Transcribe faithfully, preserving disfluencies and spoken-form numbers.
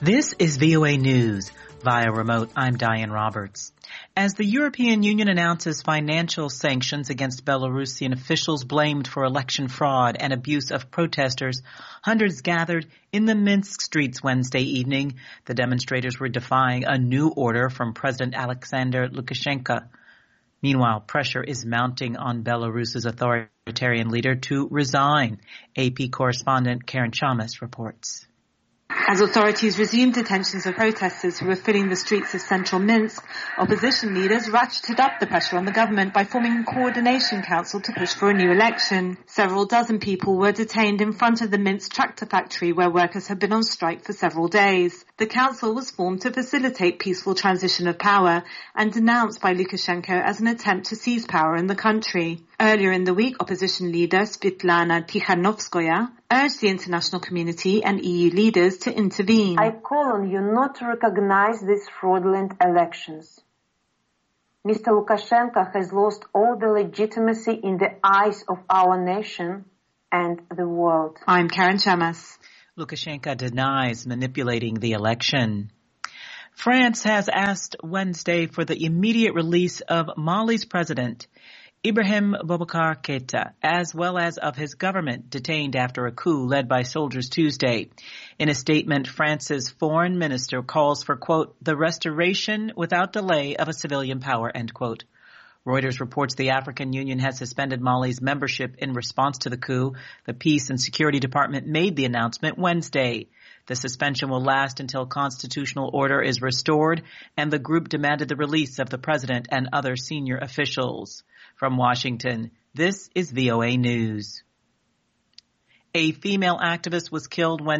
This is V O A News. Via remote, I'm Diane Roberts. As the European Union announces financial sanctions against Belarusian officials blamed for election fraud and abuse of protesters, hundreds gathered in the Minsk streets Wednesday evening. The demonstrators were defying a new order from President Alexander Lukashenko. Meanwhile, pressure is mounting on Belarus's authoritarian leader to resign. A P correspondent Karen Chamas reports. As authorities resumed detentions of protesters who were filling the streets of central Minsk, opposition leaders ratcheted up the pressure on the government by forming a coordination council to push for a new election. Several dozen people were detained in front of the Minsk tractor factory where workers had been on strike for several days. The council was formed to facilitate peaceful transition of power and denounced by Lukashenko as an attempt to seize power in the country. Earlier in the week, opposition leader Svetlana Tikhanovskaya urged the international community and E U leaders to intervene. I call on you not to recognize these fraudulent elections. Mister Lukashenko has lost all the legitimacy in the eyes of our nation and the world. I'm Karen Chamas. Lukashenko denies manipulating the election. France has asked Wednesday for the immediate release of Mali's president, Ibrahim Boubacar Keita, as well as of his government detained after a coup led by soldiers Tuesday. In a statement, France's foreign minister calls for, quote, the restoration without delay of a civilian power, end quote. Reuters reports the African Union has suspended Mali's membership in response to the coup. The Peace and Security Department made the announcement Wednesday. The suspension will last until constitutional order is restored, and the group demanded the release of the president and other senior officials. From Washington, this is V O A News. A female activist was killed when